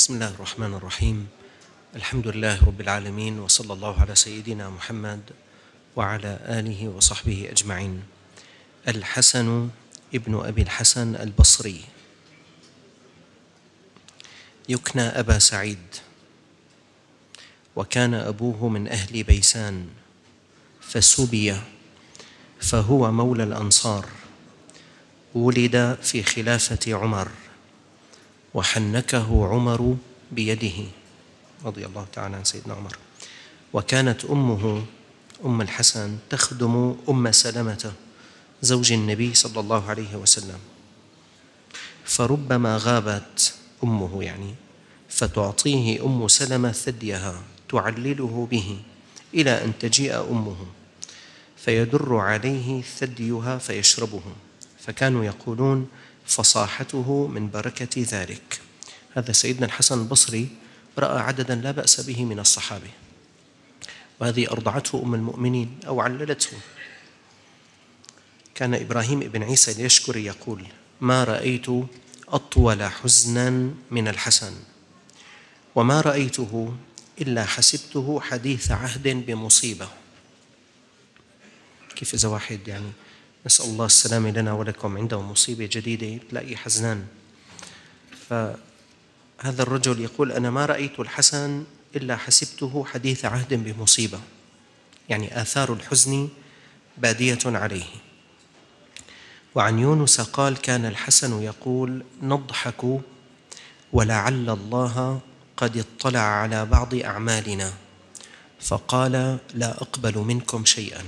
بسم الله الرحمن الرحيم. الحمد لله رب العالمين، وصلى الله على سيدنا محمد وعلى آله وصحبه أجمعين. الحسن ابن أبي الحسن البصري يكنى أبا سعيد، وكان أبوه من أهل بيسان فسبي، فهو مولى الأنصار. ولد في خلافة عمر، وحنكه عمر بيده رضي الله تعالى عن سيدنا عمر. وكانت أمه أم الحسن تخدم أم سلمة زوج النبي صلى الله عليه وسلم، فربما غابت أمه فتعطيه أم سلمة ثديها تعلله به إلى أن تجيء أمه فيدر عليه ثديها فيشربه، فكانوا يقولون فصاحته من بركة ذلك. هذا سيدنا الحسن البصري رأى عددا لا بأس به من الصحابة، وهذه أرضعته أم المؤمنين أو عللته. كان إبراهيم بن عيسى اليشكري يقول: ما رأيت أطول حزنا من الحسن، وما رأيته إلا حسبته حديث عهد بمصيبة. كيف إذا واحد نسأل الله السلامة لنا ولكم عنده مصيبة جديدة تلاقيه حزنان، فهذا الرجل يقول: أنا ما رأيت الحسن إلا حسبته حديث عهد بمصيبة، آثار الحزن بادية عليه. وعن يونس قال: كان الحسن يقول: نضحك ولعل الله قد اطلع على بعض أعمالنا فقال: لا أقبل منكم شيئا.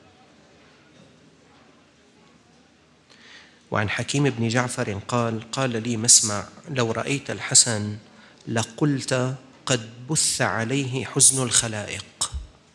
وعن حكيم بن جعفر قال: قال لي مسمع: لو رأيت الحسن لقلت قد بث عليه حزن الخلائق.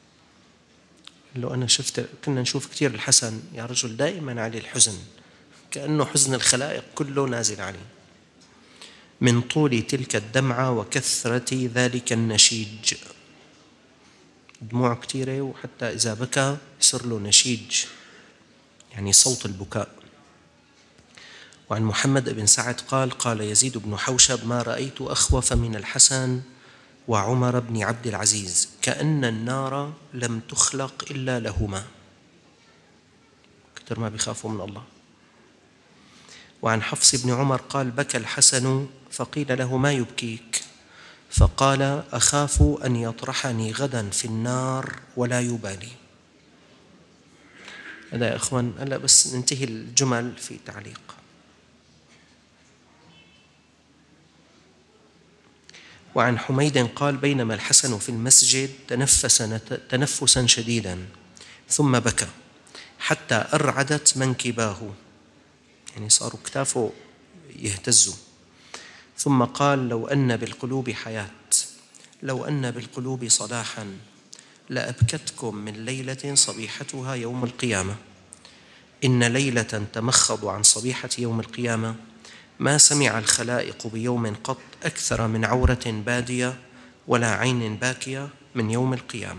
لو أنا كنا نشوف كثير الحسن يا رجل دائما عليه الحزن، كأنه حزن الخلائق كله نازل عليه، من طول تلك الدمعة وكثرة ذلك النشيج. دموع كثيرة، وحتى إذا بكى يصير له نشيج، صوت البكاء. وعن محمد بن سعد قال: قال يزيد بن حوشب: ما رأيت أخوف من الحسن وعمر بن عبد العزيز، كأن النار لم تخلق إلا لهما، كثر ما بيخافوا من الله. وعن حفص بن عمر قال: بكى الحسن فقيل له: ما يبكيك؟ فقال: أخاف أن يطرحني غدا في النار ولا يبالي. هذا يا إخوان، هلا بس ننتهي الجمل في تعليق. وعن حميد قال: بينما الحسن في المسجد تنفس تنفسا شديدا ثم بكى حتى أرعدت منكباه، صاروا كتافه يهتزوا، ثم قال: لو أن بالقلوب حياة، لو أن بالقلوب صلاحا لأبكتكم من ليلة صبيحتها يوم القيامة. إن ليلة تمخض عن صبيحة يوم القيامة ما سمع الخلائق بيوم قط أكثر من عورة بادية ولا عين باكية من يوم القيامة.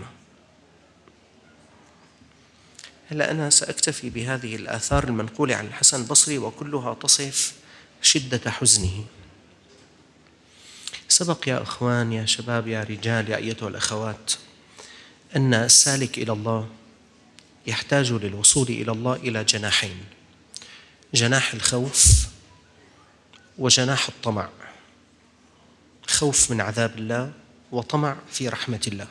هلأ أنا سأكتفي بهذه الآثار المنقولة عن الحسن البصري، وكلها تصف شدة حزنه. سبق يا أخوان، يا شباب، يا رجال، يا أيتها الأخوات، أن السالك إلى الله يحتاج للوصول إلى الله إلى جناحين: جناح الخوف وجناح الطمع. خوف من عذاب الله وطمع في رحمة الله.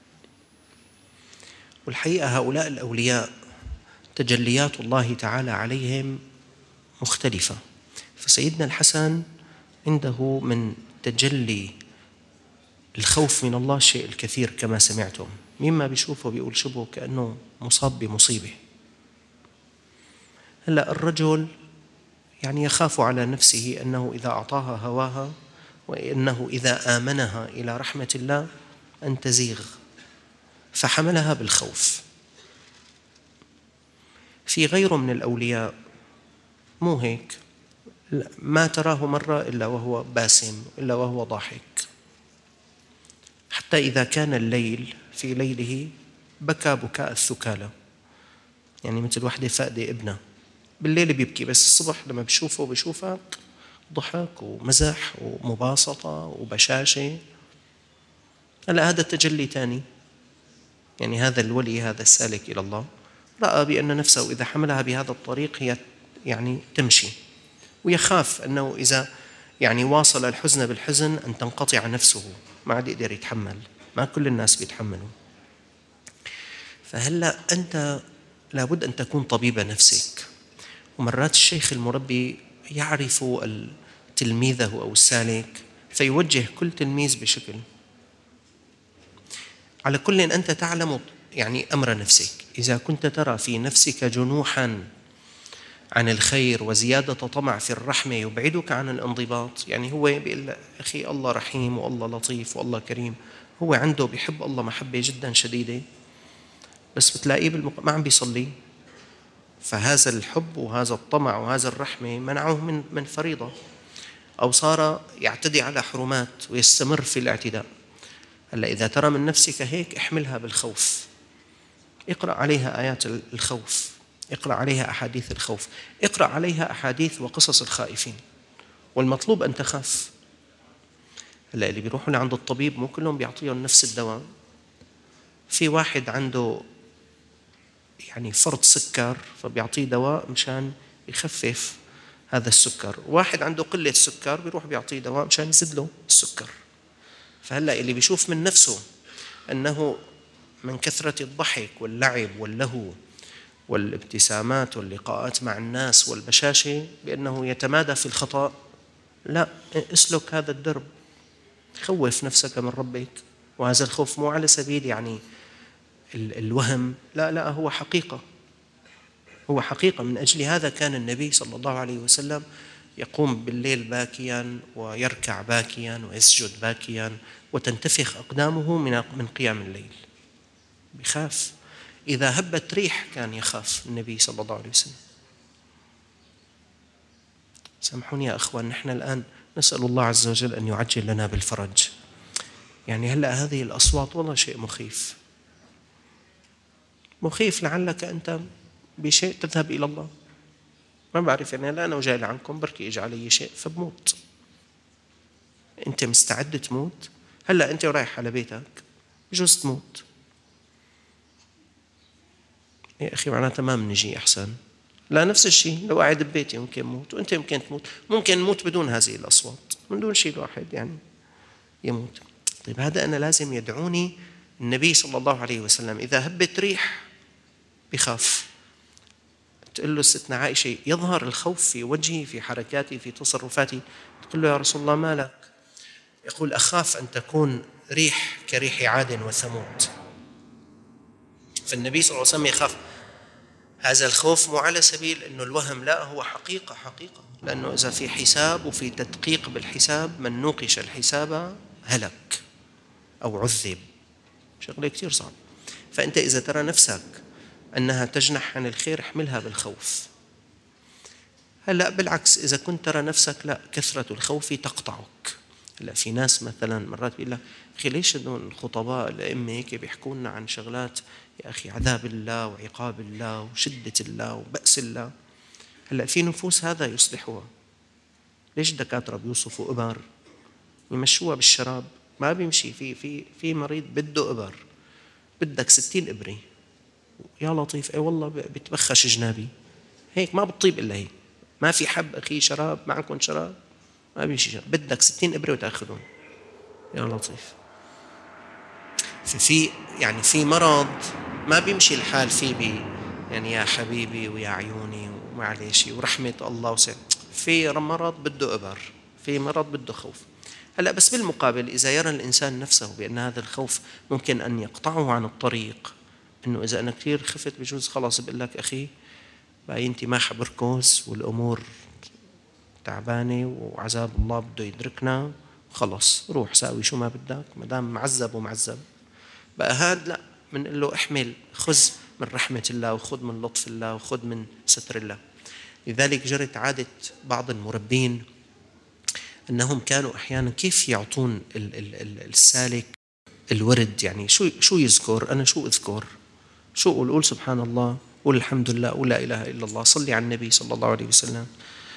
والحقيقة هؤلاء الأولياء تجليات الله تعالى عليهم مختلفة، فسيدنا الحسن عنده من تجلي الخوف من الله شيء الكثير كما سمعتم. مما بيشوفه بيقول شبه كأنه مصاب بمصيبة. هلأ الرجل يخاف على نفسه أنه إذا أعطاها هواها، وأنه إذا آمنها إلى رحمة الله أن تزيغ، فحملها بالخوف. في غيره من الأولياء مو هيك، ما تراه مرة إلا وهو باسم، إلا وهو ضاحك. حتى إذا كان الليل في ليله بكى بكاء الثكالى، مثل وحدة فاقدة ابنها بالليل بيبكي، بس الصبح لما بيشوفك ضحك ومزح ومباسطة وبشاشة. هلا هذا تجلي ثاني، يعني هذا الولي، هذا السالك إلى الله، رأى بأن نفسه إذا حملها بهذا الطريق هي يعني تمشي، ويخاف أنه إذا يعني واصل الحزن بالحزن أن تنقطع نفسه، ما عاد يقدر يتحمل، ما كل الناس بيتحملوا. فهلأ أنت لابد أن تكون طبيب نفسك. ومرات الشيخ المربي يعرف تلميذه أو السالك فيوجه كل تلميذ بشكل. على كل أنت تعلم يعني أمر نفسك. إذا كنت ترى في نفسك جنوحا عن الخير وزيادة طمع في الرحمة يبعدك عن الانضباط، يعني هو بيقول أخي الله رحيم والله لطيف والله كريم، هو عنده بيحب الله محبة جدا شديدة، بس بتلاقيه ما عم بيصلي. فهذا الحب وهذا الطمع وهذا الرحمة منعه من فريضة، أو صار يعتدي على حرمات ويستمر في الاعتداء. هلا إذا ترى من نفسك هيك احملها بالخوف، اقرأ عليها آيات الخوف، اقرأ عليها أحاديث الخوف، اقرأ عليها أحاديث وقصص الخائفين، والمطلوب أن تخاف. هلا اللي بيروحوا لعند الطبيب مو كلهم بيعطيهم نفس الدواء. في واحد عنده يعني فرط سكر فبيعطيه دواء مشان يخفف هذا السكر، واحد عنده قلة سكر بيروح بيعطيه دواء مشان يزيد له السكر. فهلأ اللي بيشوف من نفسه أنه من كثرة الضحك واللعب واللهو والابتسامات واللقاءات مع الناس والبشاشة بأنه يتمادى في الخطأ، لا، اسلك هذا الدرب، خوف نفسك من ربك. وهذا الخوف مو على سبيل يعني الوهم، لا لا، هو حقيقة، هو حقيقة. من أجل هذا كان النبي صلى الله عليه وسلم يقوم بالليل باكيا ويركع باكيا ويسجد باكيا وتنتفخ أقدامه من قيام الليل، بخاف. إذا هبت ريح كان يخاف النبي صلى الله عليه وسلم. سامحوني يا أخوان، نحن الآن نسأل الله عز وجل أن يعجل لنا بالفرج. يعني هلأ هذه الأصوات والله شيء مخيف، مخيف. لعلك أنت بشيء تذهب إلى الله، ما بعرف، يعني لا أنا وجاي عنكم بركي إجي علي شيء فبموت. أنت مستعد تموت؟ هلأ أنت ورايح على بيتك بجوز تموت يا أخي، معناتها ما منجي أحسن. لا، نفس الشيء لو قاعد ببيتي ممكن موت، وأنت يمكن تموت، ممكن نموت بدون هذه الأصوات، من دون شيء الواحد يعني يموت. طيب هذا أنا لازم يدعوني النبي صلى الله عليه وسلم إذا هبت ريح بخاف. تقول له ستنا عائشة يظهر الخوف في وجهي، في حركاتي، في تصرفاتي، تقول له يا رسول الله ما لك؟ يقول أخاف أن تكون ريح كريح عاد وثمود. فالنبي صلى الله عليه وسلم يخاف. هذا الخوف مو على سبيل أنه الوهم، لا، هو حقيقة حقيقة. لأنه إذا في حساب وفي تدقيق بالحساب، من نوقش الحساب هلك أو عذب، شغلة كتير صعب. فأنت إذا ترى نفسك أنها تجنح عن الخير احملها بالخوف. هلأ بالعكس، إذا كنت ترى نفسك لا، كثرة الخوف تقطعك. هلأ في ناس مثلا مرات بيقول لك أخي ليش الخطباء الأئمة هيك بيحكوا لنا عن شغلات يا أخي عذاب الله وعقاب الله وشدة الله وبأس الله. هلأ في نفوس هذا يصلحوها. ليش الدكاترة بيوصفوا إبر يمشوها بالشراب؟ ما بيمشي. في مريض بده إبر، بدك 60 إبرة يا لطيف، أي والله بتبخش جنابي هيك، ما بتطيب إلا هيك. ما في حب أخي شراب، معكم شراب، ما بيمشي شراب، بدك 60 إبرة وتأخذون يا لطيف. يعني في مرض ما بيمشي الحال فيه يعني يا حبيبي ويا عيوني ومعليش ورحمة الله في مرض بده إبر، في مرض بده خوف. هلأ بس بالمقابل إذا يرى الإنسان نفسه بأن هذا الخوف ممكن أن يقطعه عن الطريق، إنه إذا أنا كثير خفت بجوز خلاص بقول لك أخي بقى أنت ما حبركوز والأمور تعبانة وعذاب الله بده يدركنا، خلاص روح ساوي شو ما بدك ما دام معذب ومعذب. بقى هاد لا، من له احمل، خذ من رحمة الله وخذ من لطف الله وخذ من ستر الله. لذلك جرت عادة بعض المربين أنهم كانوا أحيانا كيف يعطون السالك الورد، يعني شو يذكر، أنا شو أذكر، شو قول سبحان الله، قول الحمد لله، قول لا إله إلا الله، صلي على النبي صلى الله عليه وسلم.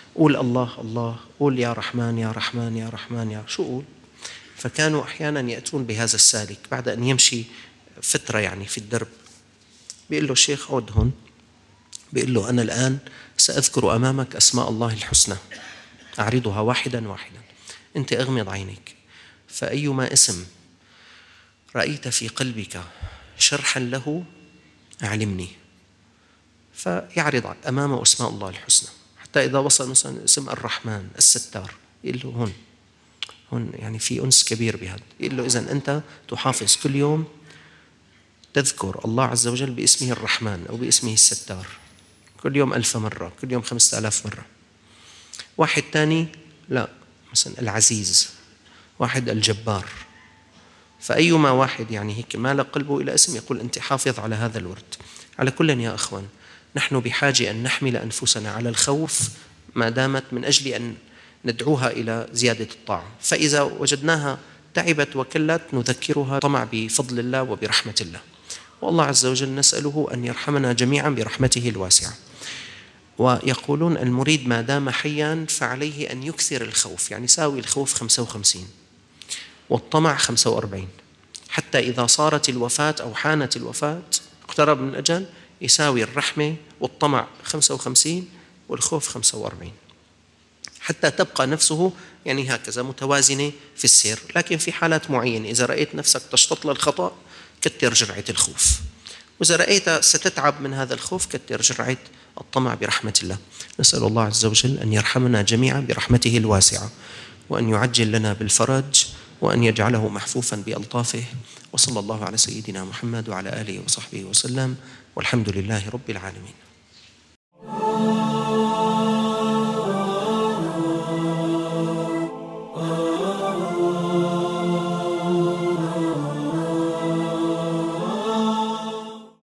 قول الله الله، قول يا رحمن يا رحمن يا رحمن يا شو قول. فكانوا أحيانا يأتون بهذا السالك بعد أن يمشي فترة يعني في الدرب، بيقول له الشيخ عود هون، بيقول له أنا الآن سأذكر أمامك أسماء الله الحسنى أعرضها واحدا واحدا، أنت أغمض عينيك، فأيما اسم رأيت في قلبك شرحا له أعلمني. فيعرض أمامه أسماء الله الحسنى، حتى إذا وصل مثلا اسم الرحمن الستار، يقول له هون يعني في أنس كبير بهذا. يقول له إذن أنت تحافظ كل يوم تذكر الله عز وجل باسمه الرحمن أو باسمه الستار، كل يوم 1000 مرة، كل يوم 5000 مرة. واحد تاني لا، مثلا العزيز، واحد الجبار. فأيما واحد يعني هيك مال قلبه إلى اسم يقول أنت حافظ على هذا الورد. على كل يا أخوان، نحن بحاجة أن نحمل أنفسنا على الخوف ما دامت من أجل أن ندعوها إلى زيادة الطاعة، فإذا وجدناها تعبت وكلت نذكرها طمع بفضل الله وبرحمة الله. والله عز وجل نسأله أن يرحمنا جميعا برحمته الواسعة. ويقولون المريد ما دام حيا فعليه أن يكثر الخوف، يعني يساوي الخوف 55 والطمع 45، حتى إذا صارت الوفاة أو حانت الوفاة اقترب من الأجل يساوي الرحمة والطمع 55 والخوف 45، حتى تبقى نفسه يعني هكذا متوازنة في السير. لكن في حالات معينة إذا رأيت نفسك تشتط للخطأ كتر جرعة الخوف، وإذا رأيت ستتعب من هذا الخوف كتر جرعة الطمع برحمة الله. نسأل الله عز وجل أن يرحمنا جميعا برحمته الواسعة، وأن يعجل لنا بالفرج، وأن يجعله محفوفا بألطافه. وصلى الله على سيدنا محمد وعلى آله وصحبه وسلم، والحمد لله رب العالمين.